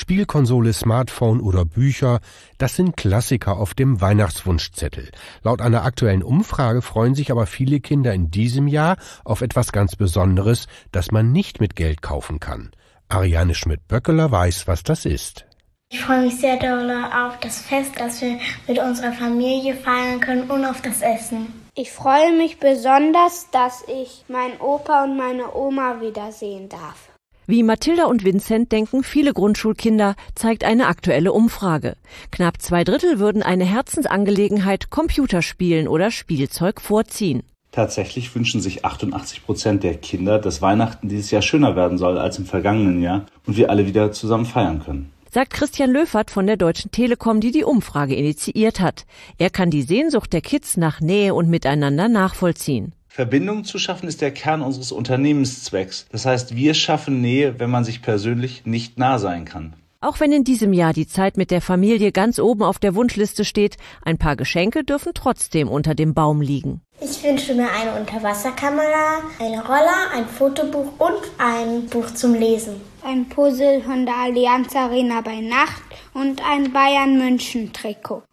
Spielkonsole, Smartphone oder Bücher, das sind Klassiker auf dem Weihnachtswunschzettel. Laut einer aktuellen Umfrage freuen sich aber viele Kinder in diesem Jahr auf etwas ganz Besonderes, das man nicht mit Geld kaufen kann. Ariane Schmidt-Böckeler weiß, was das ist. Ich freue mich sehr doll auf das Fest, das wir mit unserer Familie feiern können, und auf das Essen. Ich freue mich besonders, dass ich meinen Opa und meine Oma wiedersehen darf. Wie Mathilda und Vincent denken viele Grundschulkinder, zeigt eine aktuelle Umfrage. Knapp 2/3 würden eine Herzensangelegenheit, Computerspielen oder Spielzeug vorziehen. Tatsächlich wünschen sich 88% der Kinder, dass Weihnachten dieses Jahr schöner werden soll als im vergangenen Jahr und wir alle wieder zusammen feiern können. Sagt Christian Löfert von der Deutschen Telekom, die Umfrage initiiert hat. Er kann die Sehnsucht der Kids nach Nähe und Miteinander nachvollziehen. Verbindungen zu schaffen ist der Kern unseres Unternehmenszwecks. Das heißt, wir schaffen Nähe, wenn man sich persönlich nicht nah sein kann. Auch wenn in diesem Jahr die Zeit mit der Familie ganz oben auf der Wunschliste steht, ein paar Geschenke dürfen trotzdem unter dem Baum liegen. Ich wünsche mir eine Unterwasserkamera, einen Roller, ein Fotobuch und ein Buch zum Lesen. Ein Puzzle von der Allianz Arena bei Nacht und ein Bayern-München-Trikot.